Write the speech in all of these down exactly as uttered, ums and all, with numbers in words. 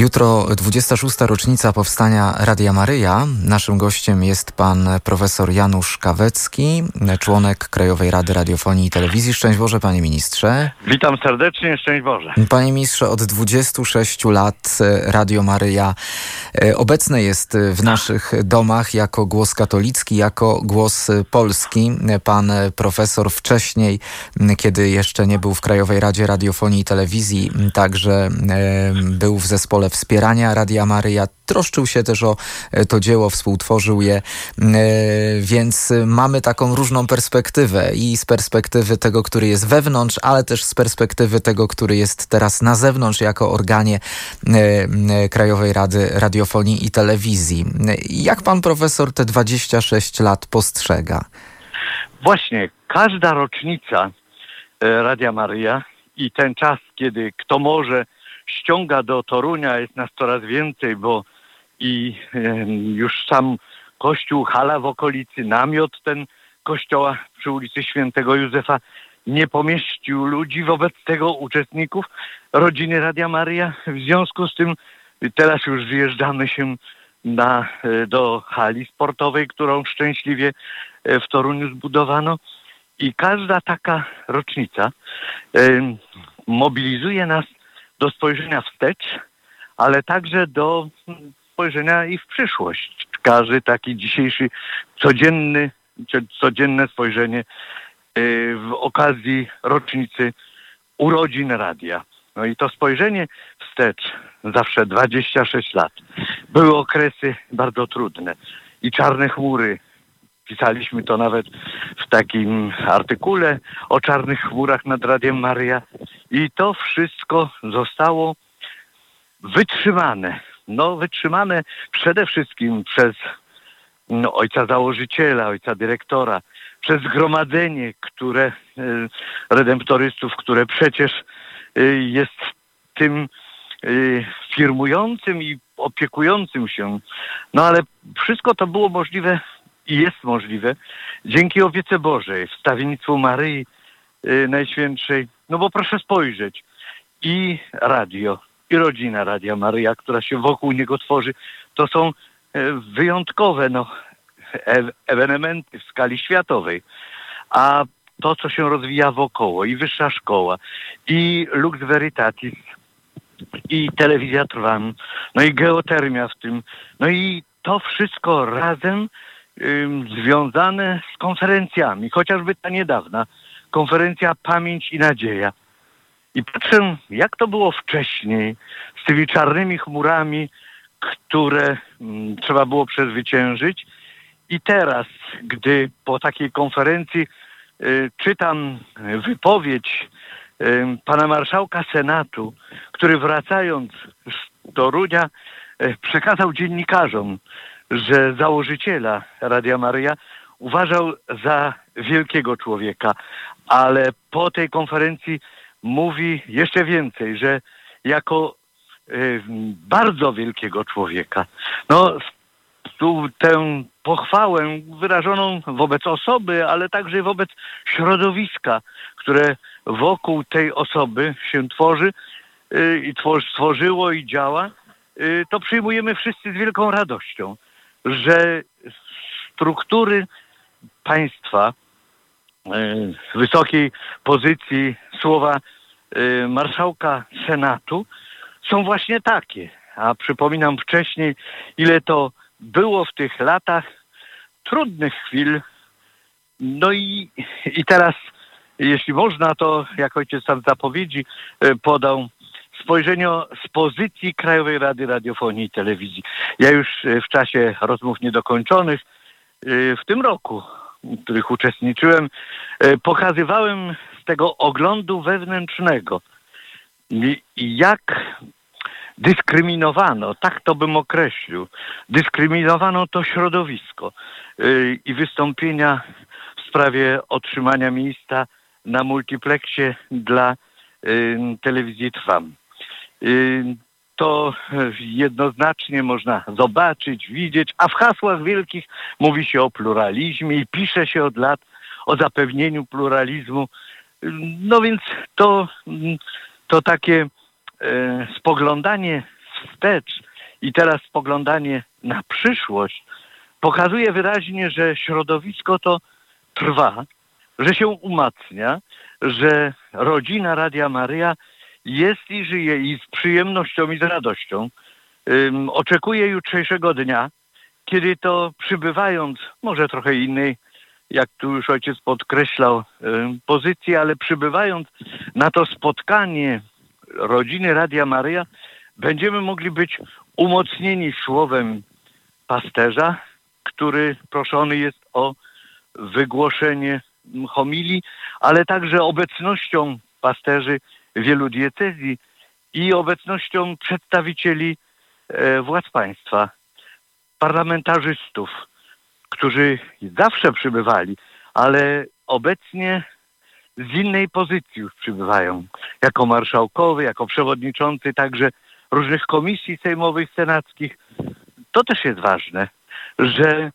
Jutro dwudziesta szósta rocznica powstania Radia Maryja. Naszym gościem jest pan profesor Janusz Kawecki, członek Krajowej Rady Radiofonii i Telewizji. Szczęść Boże, panie ministrze. Witam serdecznie, szczęść Boże. Panie ministrze, od dwudziestu sześciu lat Radio Maryja obecne jest w naszych domach jako głos katolicki, jako głos polski. Pan profesor wcześniej, kiedy jeszcze nie był w Krajowej Radzie Radiofonii i Telewizji, także był w zespole wspierania Radia Maryja. Troszczył się też o to dzieło, współtworzył je, więc mamy taką różną perspektywę i z perspektywy tego, który jest wewnątrz, ale też z perspektywy tego, który jest teraz na zewnątrz jako organie Krajowej Rady Radiofonii i Telewizji. Jak pan profesor te dwadzieścia sześć lat postrzega? Właśnie, każda rocznica Radia Maryja i ten czas, kiedy kto może ściąga do Torunia, jest nas coraz więcej, bo i już sam kościół, hala w okolicy, namiot ten kościoła przy ulicy Świętego Józefa nie pomieścił ludzi, wobec tego uczestników rodziny Radia Maryja. W związku z tym teraz już zjeżdżamy się na, do hali sportowej, którą szczęśliwie w Toruniu zbudowano, i każda taka rocznica y, mobilizuje nas do spojrzenia wstecz, ale także do spojrzenia i w przyszłość. Każdy taki dzisiejszy codzienny, codzienne spojrzenie w okazji rocznicy urodzin radia. No i to spojrzenie wstecz, zawsze dwadzieścia sześć lat. Były okresy bardzo trudne i czarne chmury. Pisaliśmy to nawet w takim artykule o czarnych chmurach nad Radiem Maryja. I to wszystko zostało wytrzymane. No, wytrzymane przede wszystkim przez no, ojca założyciela, ojca dyrektora, przez zgromadzenie, które y, redemptorystów, które przecież y, jest tym y, firmującym i opiekującym się. No ale wszystko to było możliwe i jest możliwe dzięki opiece Bożej, wstawiennictwu Maryi y, Najświętszej. No bo proszę spojrzeć, i radio, i rodzina Radia Maryja, która się wokół niego tworzy, to są wyjątkowe no, e- ewenementy w skali światowej. A to, co się rozwija wokoło, i Wyższa Szkoła, i Lux Veritatis, i Telewizja Trwam, no i geotermia w tym, no i to wszystko razem ym, związane z konferencjami, chociażby ta niedawna konferencja Pamięć i Nadzieja. I patrzę, jak to było wcześniej, z tymi czarnymi chmurami, które mm, trzeba było przezwyciężyć. I teraz, gdy po takiej konferencji y, czytam wypowiedź y, pana marszałka Senatu, który wracając z Torunia y, przekazał dziennikarzom, że założyciela Radia Maryja uważał za wielkiego człowieka, ale po tej konferencji mówi jeszcze więcej, że jako y, bardzo wielkiego człowieka. No, tu tę pochwałę wyrażoną wobec osoby, ale także wobec środowiska, które wokół tej osoby się tworzy y, i twor- stworzyło i działa, y, to przyjmujemy wszyscy z wielką radością, że struktury państwa z wysokiej pozycji słowa y, marszałka Senatu są właśnie takie. A przypominam wcześniej, ile to było w tych latach trudnych chwil. No i, i teraz, jeśli można, to jak ojciec sam zapowiedzi y, podał spojrzenie z pozycji Krajowej Rady Radiofonii i Telewizji. Ja już y, w czasie rozmów niedokończonych y, w tym roku, w których uczestniczyłem, pokazywałem z tego oglądu wewnętrznego, jak dyskryminowano, tak to bym określił, dyskryminowano to środowisko i wystąpienia w sprawie otrzymania miejsca na multiplexie dla telewizji Trwam. To jednoznacznie można zobaczyć, widzieć, a w hasłach wielkich mówi się o pluralizmie i pisze się od lat o zapewnieniu pluralizmu. No więc to, to takie e, spoglądanie wstecz i teraz spoglądanie na przyszłość pokazuje wyraźnie, że środowisko to trwa, że się umacnia, że rodzina Radia Maryja jest i żyje i z przyjemnością i z radością um, oczekuje jutrzejszego dnia, kiedy to przybywając, może trochę innej, jak tu już ojciec podkreślał, um, pozycji, ale przybywając na to spotkanie rodziny Radia Maryja, będziemy mogli być umocnieni słowem pasterza, który proszony jest o wygłoszenie homilii, ale także obecnością pasterzy wielu diecezji i obecnością przedstawicieli e, władz państwa, parlamentarzystów, którzy zawsze przybywali, ale obecnie z innej pozycji już przybywają. Jako marszałkowie, jako przewodniczący także różnych komisji sejmowych, senackich. To też jest ważne, że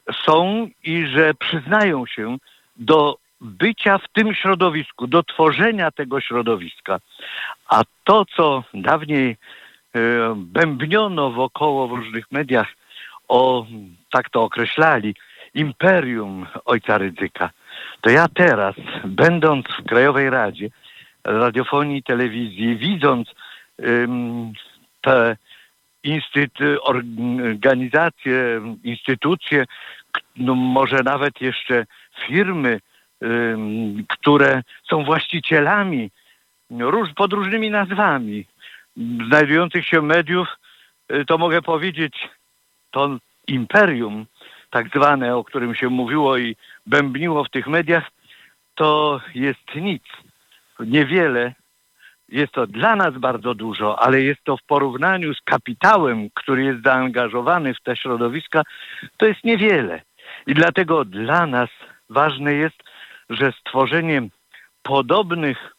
są i że przyznają się do bycia w tym środowisku, do tworzenia tego środowiska. A to, co dawniej e, bębniono wokoło w różnych mediach, o, tak to określali, imperium ojca Rydzyka, to ja teraz, będąc w Krajowej Radzie Radiofonii i Telewizji, widząc ym, te instytu- organizacje, instytucje, no może nawet jeszcze firmy, ym, które są właścicielami róż, pod różnymi nazwami znajdujących się mediów, y, to mogę powiedzieć, to imperium tak zwane, o którym się mówiło i bębniło w tych mediach, to jest nic. Niewiele. Jest to dla nas bardzo dużo, ale jest to w porównaniu z kapitałem, który jest zaangażowany w te środowiska, to jest niewiele. I dlatego dla nas ważne jest, że stworzeniem podobnych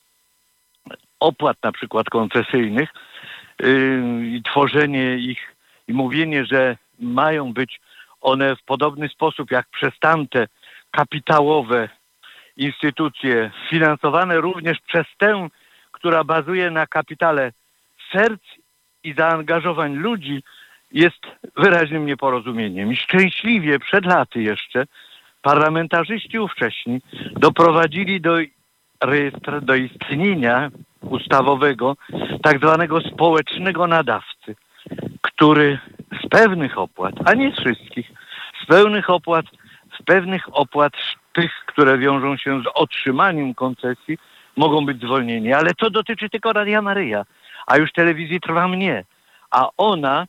opłat, na przykład koncesyjnych, yy, i tworzenie ich i mówienie, że mają być one w podobny sposób jak przez tamte kapitałowe instytucje, finansowane również przez tę, która bazuje na kapitale serc i zaangażowań ludzi, jest wyraźnym nieporozumieniem. I szczęśliwie przed laty jeszcze parlamentarzyści ówcześni doprowadzili do rejestra, do istnienia ustawowego tak zwanego społecznego nadawcy, który z pewnych opłat, a nie z wszystkich, z pewnych opłat, z pewnych opłat tych, które wiążą się z otrzymaniem koncesji, mogą być zwolnieni. Ale to dotyczy tylko Radia Maryja, a już telewizji Trwam nie. A ona,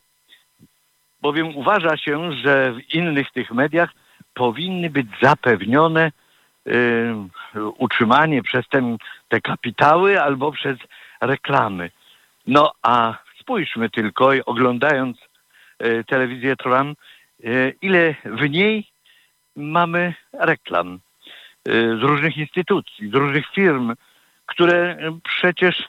bowiem uważa się, że w innych tych mediach powinny być zapewnione y, utrzymanie przez ten, te kapitały albo przez reklamy. No a spójrzmy tylko, oglądając y, telewizję Trwam, y, ile w niej mamy reklam y, z różnych instytucji, z różnych firm, które przecież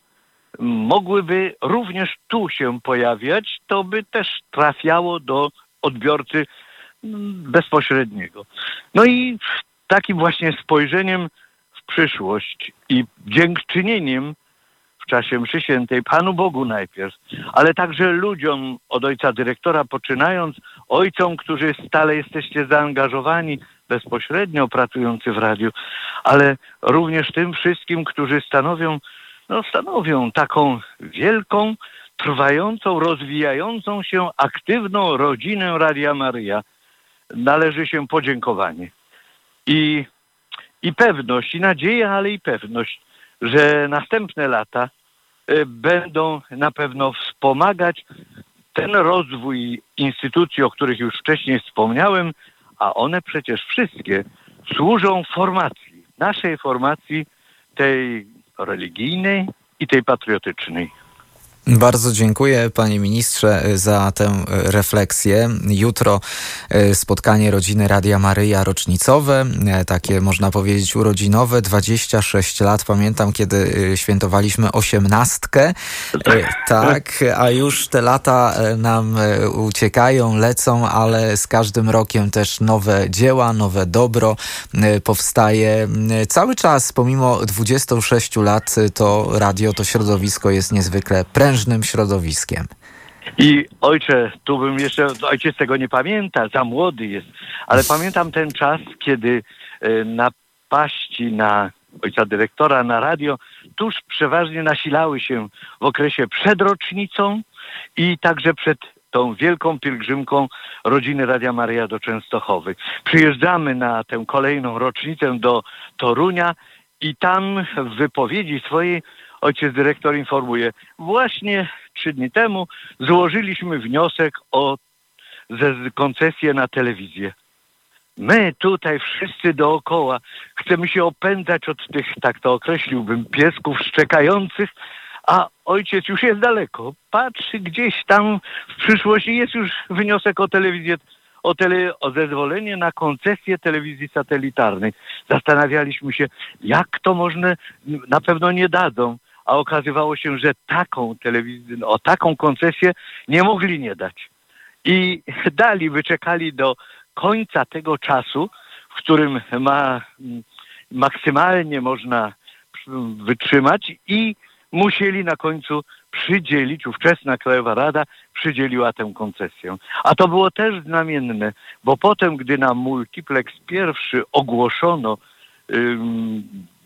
mogłyby również tu się pojawiać, to by też trafiało do odbiorcy bezpośredniego. No i takim właśnie spojrzeniem w przyszłość i dziękczynieniem w czasie mszy świętej Panu Bogu najpierw, ale także ludziom od ojca dyrektora poczynając, ojcom, którzy stale jesteście zaangażowani, bezpośrednio pracujący w radiu, ale również tym wszystkim, którzy stanowią, no stanowią taką wielką, trwającą, rozwijającą się, aktywną rodzinę Radia Maryja. Należy się podziękowanie. I, i pewność, i nadzieja, ale i pewność, że następne lata y, będą na pewno wspomagać ten rozwój instytucji, o których już wcześniej wspomniałem, a one przecież wszystkie służą formacji, naszej formacji, tej religijnej i tej patriotycznej. Bardzo dziękuję, panie ministrze, za tę refleksję. Jutro spotkanie rodziny Radia Maryja rocznicowe, takie można powiedzieć urodzinowe, dwadzieścia sześć lat. Pamiętam, kiedy świętowaliśmy osiemnastkę. Tak, a już te lata nam uciekają, lecą, ale z każdym rokiem też nowe dzieła, nowe dobro powstaje. Cały czas, pomimo dwudziestu sześciu lat, to radio, to środowisko jest niezwykle prężnym środowiskiem. I ojcze, tu bym jeszcze, ojciec tego nie pamięta, za młody jest, ale pamiętam ten czas, kiedy napaści na ojca dyrektora, na radio, tuż przeważnie nasilały się w okresie przed rocznicą i także przed tą wielką pielgrzymką rodziny Radia Maryja do Częstochowy. Przyjeżdżamy na tę kolejną rocznicę do Torunia i tam w wypowiedzi swojej ojciec dyrektor informuje, właśnie trzy dni temu złożyliśmy wniosek o ze koncesję na telewizję. My tutaj wszyscy dookoła chcemy się opędzać od tych, tak to określiłbym, piesków szczekających, a ojciec już jest daleko. Patrzy gdzieś tam w przyszłości, jest już wniosek o telewizję, o, tele, o zezwolenie na koncesję telewizji satelitarnej. Zastanawialiśmy się, jak to można, na pewno nie dadzą, a okazywało się, że taką telewizję, o taką koncesję nie mogli nie dać. I dali, wyczekali do końca tego czasu, w którym ma maksymalnie można wytrzymać i musieli na końcu przydzielić, ówczesna Krajowa Rada przydzieliła tę koncesję. A to było też znamienne, bo potem, gdy na Multiplex pierwszy ogłoszono, ym,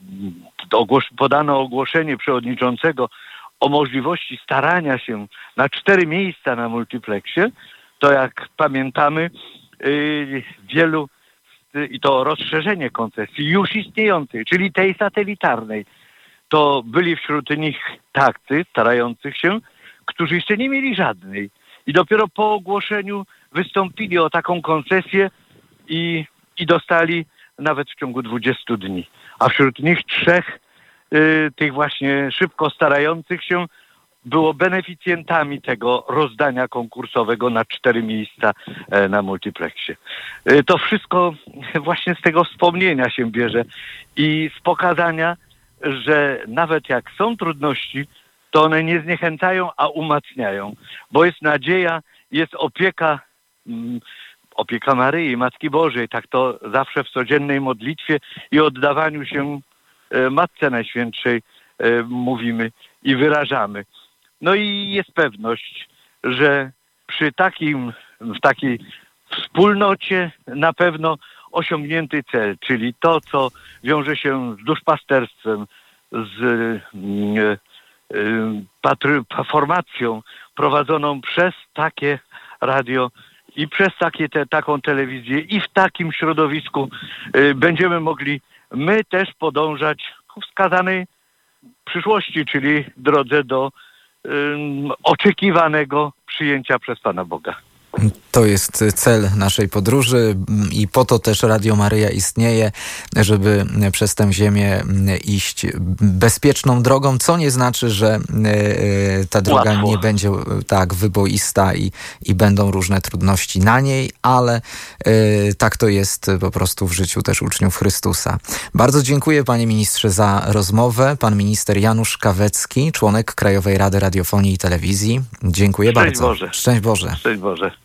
ogłos- podano ogłoszenie przewodniczącego o możliwości starania się na cztery miejsca na Multiplexie, to jak pamiętamy, yy, wielu, yy, i to rozszerzenie koncesji już istniejącej, czyli tej satelitarnej, to byli wśród nich tacy starających się, którzy jeszcze nie mieli żadnej. I dopiero po ogłoszeniu wystąpili o taką koncesję i, i dostali nawet w ciągu dwudziestu dni. A wśród nich trzech y, tych właśnie szybko starających się było beneficjentami tego rozdania konkursowego na cztery miejsca e, na Multiplexie. Y, to wszystko właśnie z tego wspomnienia się bierze i z pokazania, że nawet jak są trudności, to one nie zniechęcają, a umacniają. Bo jest nadzieja, jest opieka, mm, opieka Maryi, Matki Bożej. Tak to zawsze w codziennej modlitwie i oddawaniu się e, Matce Najświętszej e, mówimy i wyrażamy. No i jest pewność, że przy takim, w takiej wspólnocie na pewno osiągnięty cel, czyli to, co wiąże się z duszpasterstwem, z y, y, patry, formacją prowadzoną przez takie radio i przez takie te, taką telewizję i w takim środowisku y, będziemy mogli my też podążać ku wskazanej przyszłości, czyli drodze do y, oczekiwanego przyjęcia przez Pana Boga. To jest cel naszej podróży i po to też Radio Maryja istnieje, żeby przez tę ziemię iść bezpieczną drogą, co nie znaczy, że ta droga Łatwo. nie będzie tak wyboista i, i będą różne trudności na niej, ale tak to jest po prostu w życiu też uczniów Chrystusa. Bardzo dziękuję, panie ministrze, za rozmowę. Pan minister Janusz Kawecki, członek Krajowej Rady Radiofonii i Telewizji. Dziękuję Szczęść bardzo. Boże. Szczęść Boże. Szczęść Boże.